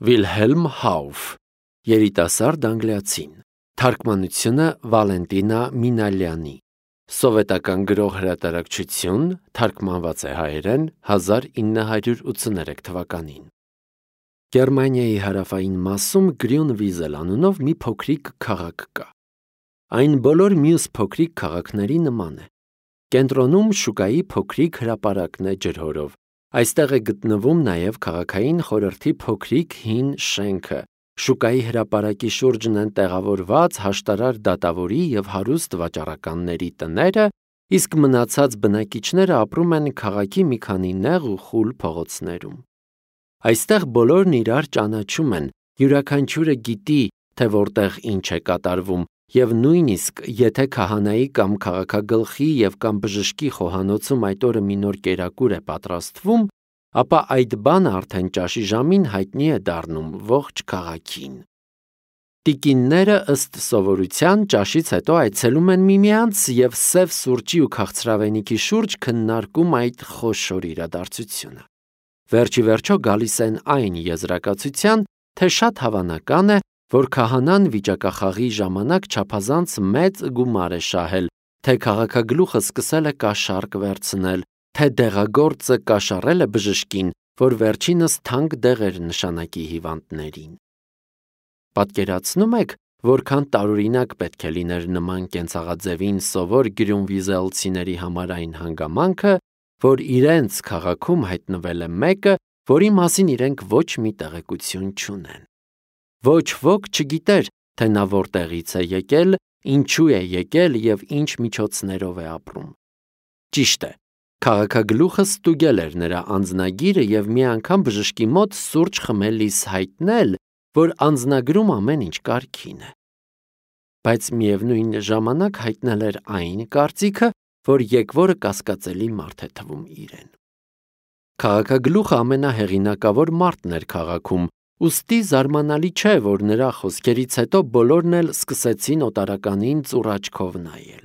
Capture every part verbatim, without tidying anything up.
Վիլհելմ Հաուֆ, երիտասարդ անգլիացին, թարգմանությունը Վալենտինա Մինալյանի, սովետական գրող հրատարակչություն, թարգմանված է հայերեն հազար ինը հարյուր ութսուներեք թվականին։ Գերմանիայի հարավային մասում Գրյունվիզել անունով մի փոքրիկ քաղաք կա։ Այն բոլոր մյուս փոքրիկ քաղաքների նման է։ Կենտրոնում շուկայի փոքրիկ հրապարակն է ջրհորով։ Այստեղ է գտնվում նաև քաղաքային խորհրդի փոքրիկ հին շենքը։ Շուկայի հրապարակի շուրջն են տեղավորված հաշտարար դատավորի և հարուստ վաճառականների տները, իսկ մնացած բնակիչները ապրում են քաղաքի մի քանի նեղ ու խուլ փողոցներում։ Այստեղ բոլորն իրար ճանաչում են, յուրաքանչյուրը գիտի, թե որտեղ ինչ է կատարվում, և նույնիսկ եթե քահանայի կամ քաղաքագլխի և կամ բժշկի խոհանոցում այդ օրը մի նոր կերակուր է պատրաստվում, ապա այդ բանը արդեն ճաշի ժամին հայտնի է դառնում ողջ քաղաքին։ Տիկինները ըստ սովորության ճաշից հետո այցելում են միմյանց և սև սուրճի ու քաղցրավենիքի շուրջ քննարկում այդ խոշոր իրադարձությունը։ Վերջ ի վերջո գալիս են այն եզրակացության, թե շատ հավանական է, որ քահանան վիճակախաղի ժամանակ չափազանց մեծ գումար է շահել, թե քաղաքագլուխը սկսել է կաշառք վերցնել, թե դեղագործը կաշառել է բժշկին, որ վերջինս թանկ դեղեր նշանակի հիվանդներին։ Պատկերացնո՞ւմ եք, որքան տարօրինակ պետք է լիներ նման կենցաղաձևին սովոր գրյունվիզելցիների համար այն հանգամանքը, որ իրենց քաղաքում հայտնվել է մեկը, որի մասին իրենք ոչ մի տեղեկություն չունեն։ Ոչ ոք չգիտեր, թե նա որտեղից է եկել, ինչու է եկել և ինչ միջոցներով է ապրում։ Ճիշտ է, քաղաքագլուխը ստուգել էր նրա անձնագիրը և մի անգամ բժշկի մոտ սուրճ խմելիս հայտնել, որ անձնագրում ամեն ինչ կարգին է։ Բայց միևնույն ժամանակ հայտնել էր այն կարծիքը, որ եկվորը կասկածելի մարդ է թվում իրեն։ Քաղաքագլուխը ամենահեղինակավոր մարդն էր քաղաքում, ուստի զարմանալի չէ, որ նրա խոսքերից հետո բոլորն էլ սկսեցին օտարականին ծուռ աչքով նայել։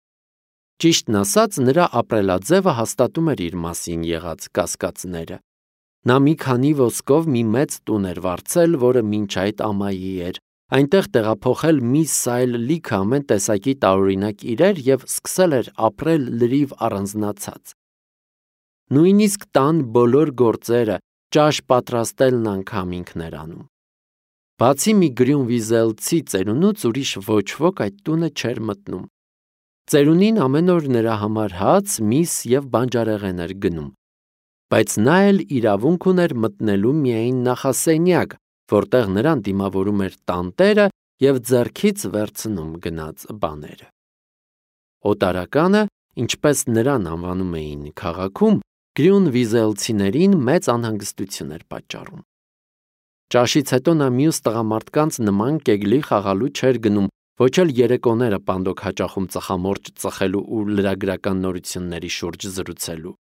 Ճիշտն ասած, նրա ապրելաձևը հաստատում էր իր մասին եղած կասկածները։ Նա մի քանի ոսկով մի մեծ տուն էր վարձել, որը մինչ այդ ամայի էր, այնտեղ տեղափոխել մի սայլ լիքը ամեն տեսակի տարօրինակ իրեր և սկսել էր ապրել լրիվ առանձնացած։ Նույնիսկ տան բոլոր գործերը, ճաշ պատրաստելն անգամ ինքն էր անում։ Բացի մի գրյունվիզելցի ծերունուց ուրիշ ոչ ոք այդ տունը չէր մտնում։ Ծերունին ամեն օր նրա համար հաց, միս և բանջարեղեն էր գնում, բայց նա էլ իրավունք ուներ մտնելու միայն նախասենյակ, որտեղ նրան դիմավորում էր տանտերը և ձեռքից վերցնում գնած բաները։ Օտարականը, ինչպես նրան անվանում էին քաղաքում, գրյունվիզելցիներին մեծ անհանգստություն էր պատճառում։ Ճաշից հետո նա մյուս տղամարդկանց նման կեգլի խաղալու չէր գնում, ոչ էլ երեկոները պանդոկ հաճախում ծխամորճ ծխելու ու լրագրական նորությունների շուրջ զրուցելու։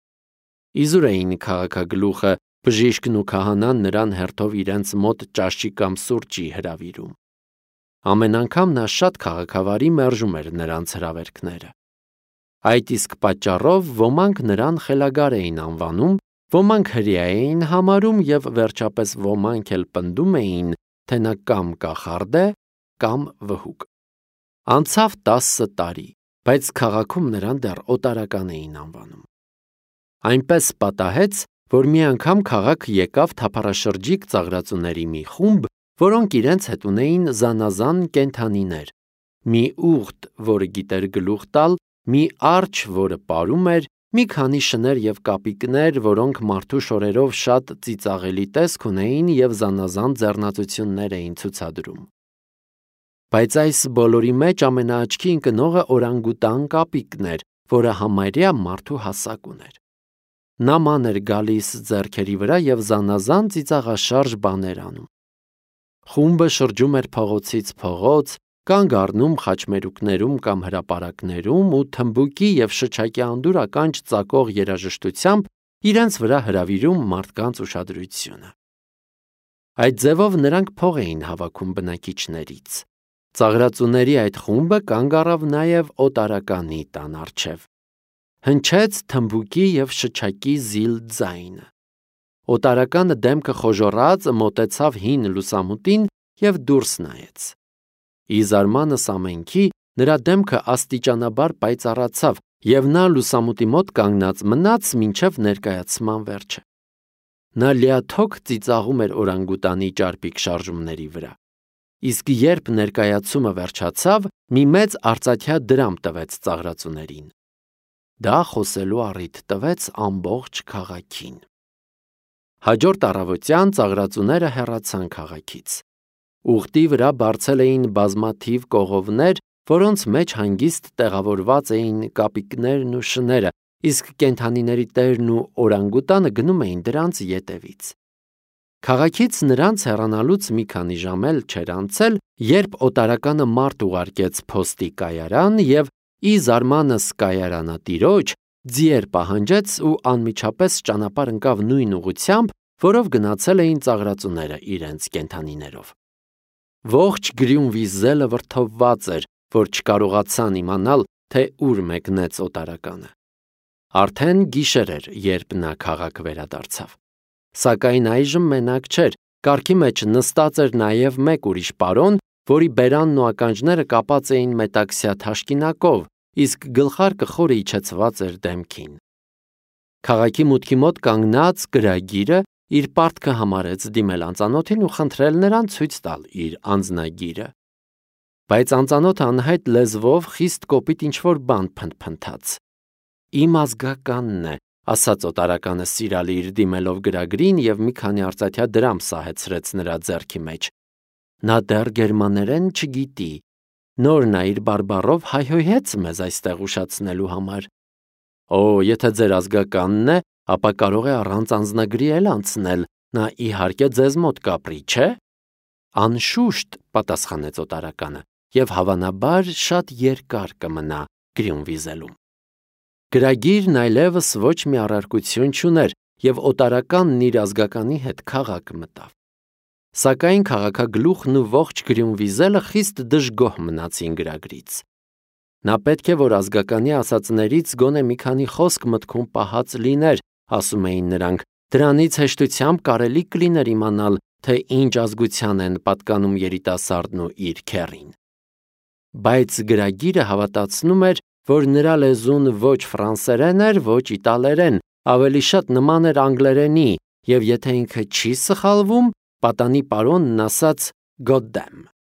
Իզուր էին քաղաքագլուխը, բժիշկն ու քահանան նրան հերթով իրենց մոտ ճաշի կամ սուրճի հրավիրում։ Ամեն անգամ նա շատ քաղաքավարի մերժում էր նրանց հրավերքները։ Այդ իսկ պատճառով ոմանք նրան խելագար էին անվանում, ոմանք հրեա էին համարում և վերջապես ոմանք էլ պնդում էին, թե նա կամ կախարդ է, կամ վհուկ։ Անցավ տասը տարի, բայց քաղաքում նրան դեռ օտարական էին անվանում։ Այնպես պատահեց, որ մի անգամ քաղաք եկավ թափառաշրջիկ ծաղրածուների մի խումբ, որոնք իրենց հետ ունեին զանազան կենդանիներ, մի ուղտ, որը գիտեր գլուխ տալ, մի արջը, որը պարում էր, մի քանի շներ և կապիկներ, որոնք մարդու շորերով շատ ծիծաղելի տեսք ունեին և զանազան ձեռնածություններ էին ցուցադրում։ Բայց այս բոլորի մեջ ամենաաչքի ընկնողը օրանգուտան կապիկն էր, որը համարյա մարդու հասակ ուներ։ Նա ման էր գալիս ձեռքերի վրա և զանազան ծիծաղաշարժ բաներ անում։ Խումբը շրջում էր փողոցից փողոց, կանգ առնում խաչմերուկներում կամ հրապարակներում ու թմբուկի և շչակի անդուր ականջ ծակող երաժշտությամբ իրենց վրա հրավիրում մարդկանց ուշադրությունը։ Այդ ձևով նրանք փող էին հավաքում բնակիչներից։ Ծաղրածուների այդ խումբը կանգ առավ նաև օտարականի տան առջև։ Հնչեց թմբուկի և շչակի զիլ ձայնը։ Օտարականը դեմքը խոժոռած մոտեցավ հին լուսամուտին և դուրս նայեց։ Ի զարմանս ամենքի նրա դեմքը աստիճանաբար պայծառացավ, և նա լուսամուտի մոտ կանգնած մնաց մինչև ներկայացման վերջը։ Նա լիաթոք ծիծաղում էր օրանգուտանի ճարպիկ շարժումների վրա, իսկ երբ ներկայացումը վերջացավ, մի մեծ արծաթյա դրամ տվեց ծաղրածուներին։ Դա խոսելու առիթ տվեց ամբողջ քաղաքին։ Հաջորդ առավոտյան ծաղրածուները հեռացան քաղաքից։ Ուղտի վրա բարձել էին բազմաթիվ կողովներ, որոնց մեջ հանգիստ տեղավորված էին կապիկներն ու շները, իսկ կենդանիների տերն ու օրանգուտանը գնում էին դրանց ետևից։ Քաղաքից նրանց հեռանալուց մի քանի ժամ էլ չէր անցել, երբ օտարականը մարդ ուղարկեց փոստի կայարան և, ի զարմանս կայարանատիրոջ, ձիեր պահանջեց ու անմիջապես ճանապարհ ընկավ նույն ուղղությամբ, որով գնացել էին ծաղրածուները իրենց կենդանիներով։ Ողջ Գրյունվիզելը վրդովված էր, որ չկարողացան իմանալ, թե ուր մեկնեց օտարականը։ Արդեն գիշեր էր, երբ նա քաղաք վերադարձավ։ Սակայն այժմ մենակ չէր, կառքի մեջ նստած էր նաև մեկ ուրիշ պարոն, որի բերանն ու ականջները կապած էին մետաքսյա թաշկինակով, իսկ գլխարկը խորը իջեցված էր դեմքին։ Քաղաքի մուտքի մոտ կանգնած գրագիրը իր պարտքը համարեց դիմել անծանոթին ու խնդրել նրան ցույց տալ իր անձնագիրը։ Բայց անծանոթը անհայտ լեզվով խիստ կոպիտ ինչ-որ բան փնթփնթաց։ «Իմ ազգականն է», ասաց օտարականը սիրալիր դիմելով գրագրին և մի քանի արծաթյա դրամ սահեցրեց նրա ձեռքի մեջ։ Նա դեռ գերմաներեն չգիտի։ Նոր նա իր բարբառով հայհոյեց մեզ այստեղ ուշացնելու համար։ Օ, եթե ձեր ազգականն է, ապա կարող է առանց անձնագրի էլ անցնել, նա իհարկե ձեզ մոտ կապրի, չէ՞։ Անշուշտ, պատասխանեց օտարականը, և հավանաբար շատ երկար կմնա Գրյունվիզելում։ Գրագիրն այլևս ոչ մի առարկություն չուներ, և օտարականն իր ազգականի հետ քաղաք մտավ։ Սակայն քաղաքագլուխն ու ողջ Գրյունվիզելը խիստ դժգոհ մնացին գրագրից։ Նա պետք է, որ ազգականի ասածներից գոնե մի քանի խոսք մտքում պահած լիներ, ասում էին նրանք, դրանից հեշտությամբ կարելի կլիներ իմանալ, թե ինչ ազգության են պատկանում երիտասարդն ու իր քեռին։ Բայց գրագիրը հավատացնում էր, որ նրա լեզուն ոչ ֆրանսերեն էր, ոչ իտալերեն, ավելի շատ նման էր անգլերենի, և եթե ինքը չի սխալվում, պատանի պարոնն ասաց «Goddamn»։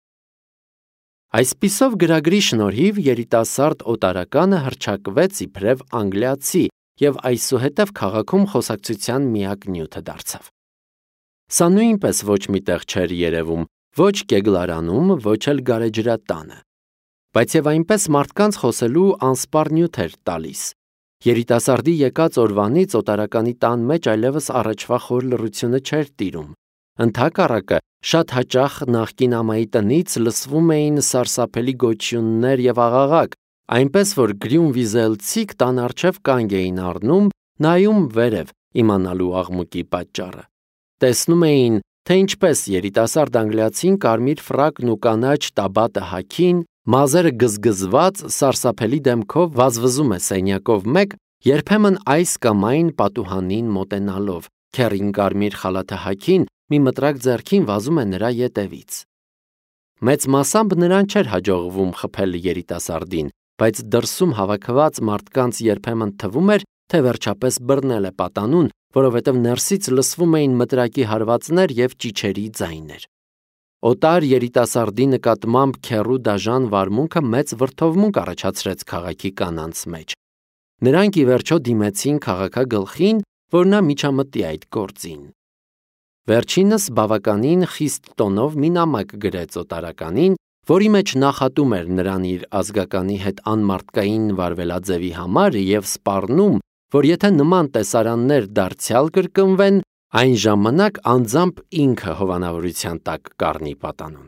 Այսպիսով գրագրի շնորհիվ երիտասարդ օտարականը հռչակվեց իբրև անգլիացի և այսուհետև քաղաքում խոսակցության միակ նյութը դարձավ։ Սա նույնպես ոչ մի տեղ չէր երևում, ոչ կեգլարանում, ոչ էլ գարեջրատանը։ Բայց և այնպես մարդկանց խոսելու անսպառ նյութ էր տալիս։ Երիտասարդի եկած օրվանից օտարականի տան մեջ այլևս առաջվա խոր լռությունը չէր տիրում։ Ընդհակառակը, շատ հաճախ նախկին ամայի տնից լսվում էին սարսափելի գոչյուններ և աղաղակ, այնպես որ գրյունվիզելցիք տան առջև կանգ էին առնում, նայում վերև, իմանալու աղմուկի պատճառը։ Տեսնում էին, թե ինչպես երիտասարդ անգլիացին կարմիր ֆրակն ու կանաչ տաբատը հագին, մազերը գզգզված, սարսափելի դեմքով վազվզում է սենյակով մեկ, երբեմն այս կամ այն պատուհանին մոտենալով, քեռին կարմիր խալաթը հագին, մի մտրակ ձեռքին վազում է նրա ետևից։ Մեծ մասամբ նրան չէր հաջողվում խփել երիտասարդին, բայց դրսում հավաքված մարդկանց երբեմն թվում էր, թե վերջապես բռնել է պատանուն, որովհետև ներսից լսվում էին մտրակի հարվածներ և ճիչերի ձայներ։ Օտար երիտասարդի նկատմամբ քեռու դաժան վարմունքը մեծ վրդովմունք առաջացրեց քաղաքի կանանց մեջ։ Նրանք ի վերջո դիմեցին քաղաքագլխին, որ նա միջամտի այդ գործին։ Վերջինս բավականին խիստ տոնով մի նամակ գրեց օտարականին, որի մեջ նախատում էր նրան իր ազգականի հետ անմարդկային վարվելաձևի համար և սպառնում, որ եթե նման տեսարաններ դարձյալ կրկնվեն, այն ժամանակ անձամբ ինքը հովանավորության տակ կառնի պատանուն։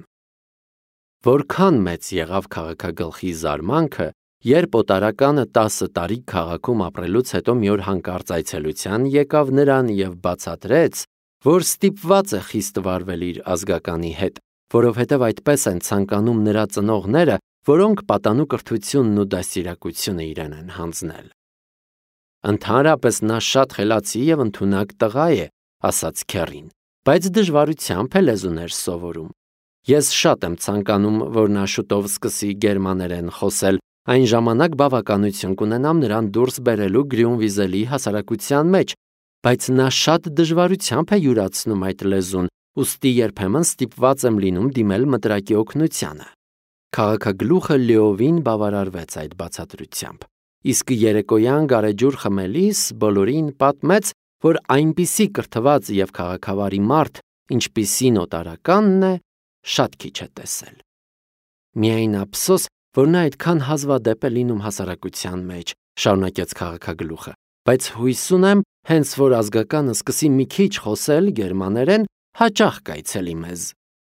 Որքան մեծ եղավ քաղաքագլխի զարմանքը, երբ օտարականը տասը տարի քաղաքում ապրելուց հետո մի օր հանկարծ այցելության եկավ նրան և բացատրեց, որ ստիպված է խիստ վարվել իր ազգականի հետ, որովհետև այդպես են ցանկանում նրա ծնողները, որոնք պատանու կրթությունն ու դաստիարակությունը իրեն են հանձնել։ Ընդհանրապես նա շատ խելացի և ընդունակ տղա է, ասաց քեռին, բայց դժվարությամբ է լեզուներ սովորում։ Ես շատ եմ ցանկանում, որ նա շուտով սկսի գերմաներեն խոսել, այն ժամանակ բավականություն կունենամ նրան դուրս բերելու Գրյունվիզելի հասարակության մեջ, բայց նա շատ դժվարությամբ է յուրացնում այդ լեզուն, ուստի երբեմն ստիպված եմ լինում դիմել մտրակի օգնությանը։ Քաղաքագլուխը լիովին բավարարվեց այդ բացատրությամբ, իսկ երեկոյան գարեջուր խմելիս բոլորին պատմեց, որ այնպիսի կրթված և քաղաքավարի մարդ, ինչպիսին օտարականն է, շատ քիչ է տեսել։ Միայն ափսոս, որ նա այդքան հազվադեպ է լինում հասարակության մեջ, շարունակեց քաղաքագլուխը, բայց հույս ունեմ, հենց որ ազգականը սկսի մի քիչ խոսել գերմաներեն, հաճախ կայցելի մեզ։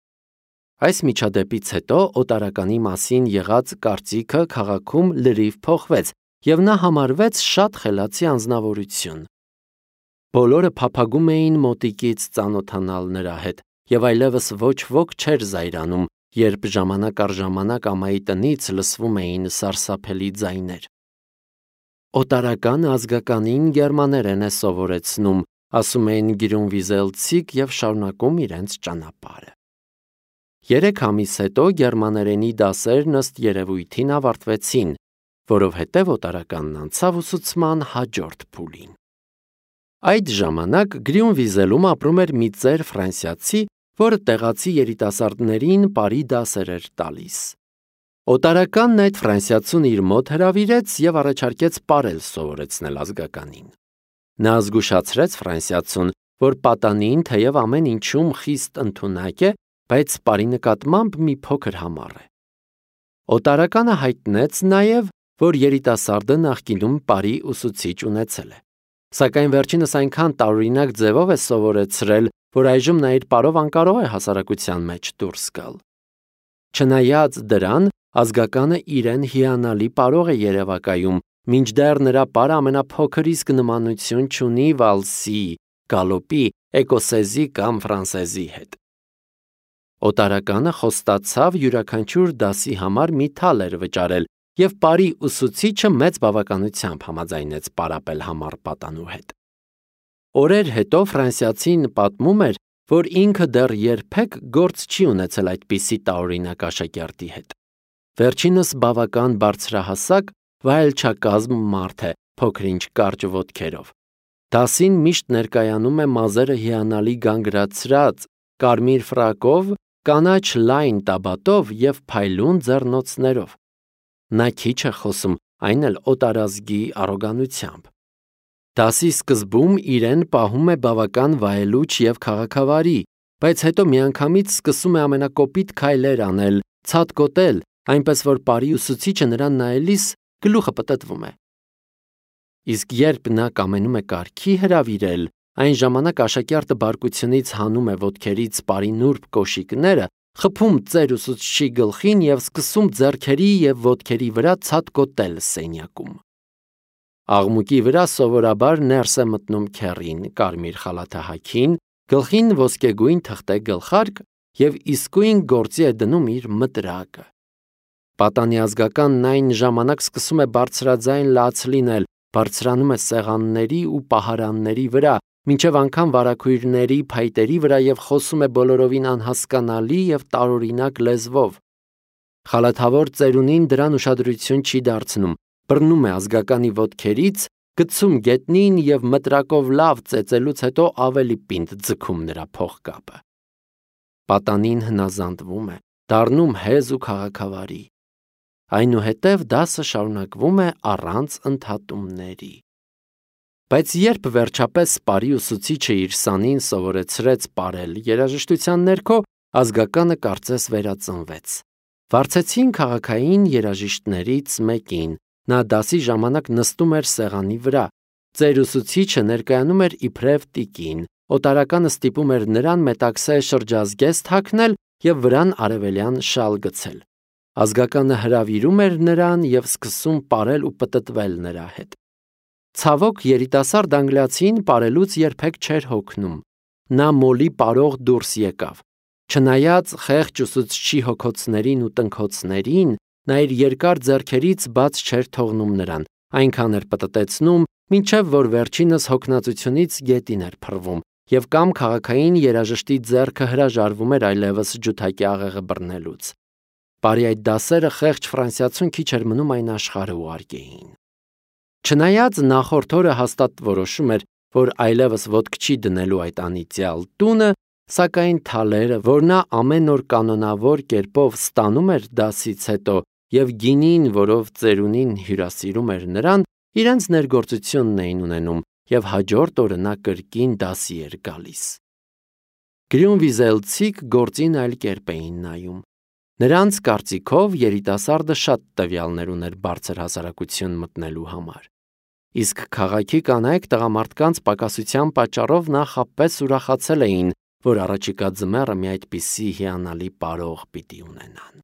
Այս միջադեպից հետո օտարականի մասին եղած կարծիքը քաղաքում լրիվ փոխվեց, և նա համարվեց շատ խելացի անձնավորություն։ Բոլորը փափագում էին մոտիկից ծանոթանալ նրա հետ, և այլևս ոչ ոք չէր զայրանում, երբ ժամանակ առ ժամանակ ամայի տնից լսվում էին սարսափելի ձայներ։ Օտարականը ազգականին գերմաներեն է սովորեցնում, ասում էին գրյունվիզելցիք և շարունակում իրենց ճանապարհը։ Երեք ամիս հետո գերմաներենի դասերն ըստ երևույթին ավարտվեցին, որովհետև օտարականն անցավ ուսուցման հաջորդ փուլին։ Այդ ժամանակ Գրյունվիզելում ապրում էր մի ծեր ֆրանսիացի, որը տեղացի երիտասարդներին պարի դասեր էր տալիս։ Օտարականն այդ ֆրանսիացուն իր մոտ հրավիրեց և առաջարկեց պարել սովորեցնել ազգականին։ Նա զգուշացրեց ֆրանսիացուն, որ պատանին թեև ամեն ինչում խիստ ընդունակ է, բայց պարի նկատմամբ մի փոքր համառ է։ Օտարականը հայտնեց նաև, որ երիտասարդը նախկինում պարի ուսուցիչ ունեցել է, սակայն վերջինս այնքան տարօրինակ ձևով է սովորեցրել, որ այժմ նա իր պարով անկարող է հասարակության մեջ դուրս գալ։ Չնայած դրան, ազգականը իրեն հիանալի պարող է երևակայում, մինչդեռ նրա պարը ամենափոքր իսկ նմանություն չունի վալսի, գալոպի, էկոսեզի կամ ֆրանսեզի հետ։ Օտարականը խոստացավ յուրաքանչյուր դասի համար մի թալեր վճարել, և պարի ուսուցիչը մեծ բավականությամբ համաձայնեց պարապել համառ պատանու հետ։ Օրեր հետո ֆրանսիացին պատմում էր, որ ինքը դեռ երբեք գործ չի ունեցել այդպիսի տարօրինակ աշակերտի հետ։ Վերջինս բավական բարձրահասակ, վայելչակազմ մարդ է, փոքր-ինչ կարճ ոտքերով։ Դասին միշտ ներկայանում է մազերը հիանալի գանգրացրած, կարմիր ֆրակով, կանաչ լայն տաբատով և փայլուն ձեռնոցներով։ Նա քիչ է խոսում, այն էլ օտարազգի առոգանությամբ։ Դասի սկզբում իրեն պահում է բավական վայելուչ և քաղաքավարի, բայց հետո միանգամից սկսում է ամենակոպիտ քայլեր անել, ցատկոտել, այնպես որ պարի ուսուցիչը նրան նայելիս գլուխը պտտվում է։ Իսկ երբ նա կամենում է կարգի հրավիրել, այն ժամանակ աշակերտը բարկությունից հանում է ոտքերից պարի նուրբ կոշիկները, խփում ծեր ուսուցչի գլխին և սկսում ձեռքերի և ոտքերի վրա ցատկոտել սենյակում։ Աղմուկի վրա սովորաբար ներս է մտնում քեռին կարմիր խալաթահագին, գլխին ոսկեգույն թղթե գլխարկ և իսկույն գործի է դնում իր մտրակը։ Պատանի ազգականն այն ժամանակ սկսում է բարձրաձայն լաց լինել, բարձրանում է սեղանների ու պահարանների վրա, մինչև անգամ վարագույրների փայտերի վրա և խոսում է բոլորովին անհասկանալի և տարօրինակ լեզվով։ Խալաթավոր ծերունին դրան ուշադրություն չի դարձնում, բռնում է ազգականի ոտքերից, գցում գետնին և մտրակով լավ ծեծելուց հետո ավելի պինդ ձգում նրա փողկապը։ Պատանին հնազանդվում է, դառնում հեզ ու քաղաքավարի։ Այնուհետև դասը շարունակվում է առանց ընդհատումների։ Բայց երբ վերջապես պարի ուսուցիչը իր սանին սովորեցրեց պարել երաժշտության ներքո, ազգականը կարծես վերածնվեց։ Վարձեցին քաղաքային երաժիշտներից մեկին, նա դասի ժամանակ նստում էր սեղանի վրա, ծեր ուսուցիչը ներկայանում էր իբրև տիկին, օտարականը ստիպում էր նրան մետաքսե շրջազգեստ հագնել և վրան արևելյան շալ գցել։ Ազգականը հրավիրում էր նրան և սկսում պարել ու պտտվել նրա հետ։ Ցավոք, երիտասարդ անգլիացին պարելուց երբեք չէր հոգնում։ Նա մոլի պարող դուրս եկավ։ Չնայած խեղճ ուսուցչի հոգոցներին ու տնքոցներին, նա իր երկար ձեռքերից բաց չէր թողնում նրան, այնքան էր պտտեցնում, մինչև որ վերջինս հոգնածությունից գետին էր փռվում, եւ կամ քաղաքային երաժշտի ձեռքը հրաժարվում էր այլևս ջութակի աղեղը բռնելուց։ Բարի այդ դասերը խեղճ ֆրանսիացուն քիչ էր մնում այն աշխարհը ուղարկեին։ Չնայած նախորդ օրը հաստատ որոշում էր, որ այլևս ոտք չի դնելու այդ անիծյալ տունը, սակայն թալերը, որ նա ամեն օր կանոնավոր կերպով ստանում էր դասից հետո եւ գինին, որով ծերունին հյուրասիրում էր նրան, իրենց ներգործությունն էին ունենում եւ հաջորդ օրը նա կրկին դասի էր գալիս։ Գրյունվիզելցիք գործին այլ կերպ էին նայում։ Նրանց կարծիքով երիտասարդը շատ տվյալներ ուներ բարձր հասարակություն մտնելու համար։ Իսկ քաղաքի կանայք տղամարդկանց պակասության պատճառով նախապես ուրախացել էին, որ առաջիկա ձմեռը մի այդպիսի հիանալի պարող պիտի ունենան։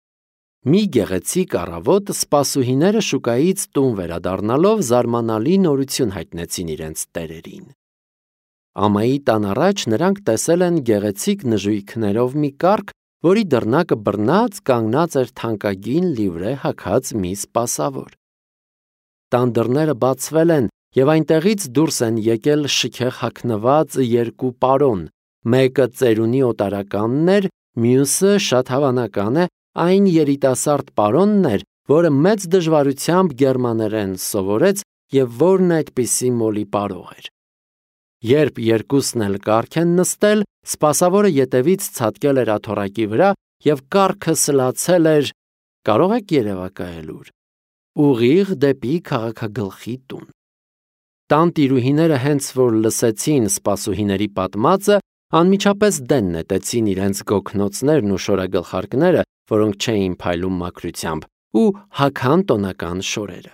Մի գեղեցիկ առավոտ սպասուհիները շուկայից տուն վերադառնալով զարմանալի նորություն հայտնեցին իրենց տերերին։ Ամայի տան առաջ նրանք տեսել են գեղեցիկ նժույգներով մի կառք, որի դռնակը բռնած կանգնած էր թանկագին լիվրե հագած մի սպասավոր։ Տան դռները բացվել են եւ այնտեղից դուրս են եկել շքեղ հագնված երկու պարոն, մեկը ծերունի օտարականն էր, մյուսը շատ հավանական է այն երիտասարդ պարոնն էր, որը մեծ դժվարությամբ գերմաներեն սովորեց եւ որն այդպիսի մոլի պարող էր։ Երբ երկուսն էլ կառք են նստել, սպասավորը ետևից ցատկել էր աթոռակի վրա եւ կառքը սլացել էր, կարող եք երևակայել ուր, ուղիղ դեպի քաղաքագլխի տուն։ Տան տիրուհիները հենց որ լսեցին սպասուհիների պատմածը, անմիջապես դեն նետեցին իրենց գոգնոցներն ու շորագլխարկները, որոնք չէին փայլում մաքրությամբ, ու հագան տոնական շորերը։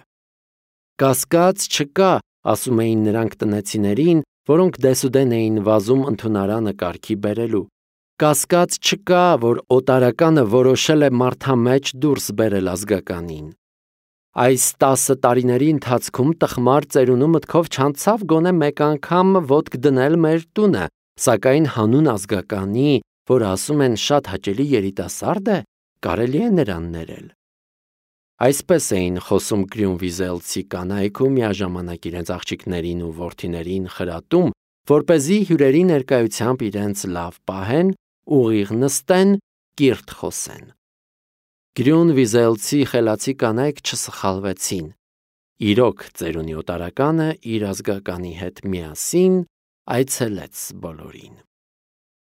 Կասկած չկա, ասում էին նրանք տնեցիներին, որոնք դեսուդեն էին վազում ընդունարանը կարգի բերելու։ Կասկած չկա, որ օտարականը որոշել է մարդամեջ դուրս բերել ազգականին։ Այս տասը տարիների ընթացքում տխմար ծերունու մտքով չանցավ գոնե մեկ անգամ ոտք դնել մեր տունը, սակայն հանուն ազգականի, որ ասում են շատ հաճելի երիտասարդ է, կարելի է նրան ներել։ Այսպես էին խոսում գրյունվիզելցի կանայք ու միաժամանակ իրենց աղջիկներին ու որդիներին խրատում, որպեսզի հյուրերի ներկայությամբ իրենց լավ պահեն, ուղիղ նստեն, կիրթ խոսեն։ Գրյունվիզելցի խելացի կանայք չսխալվեցին։ Իրոք ծերունի օտարականը իր ազգականի հետ միասին այցելեց բոլորին։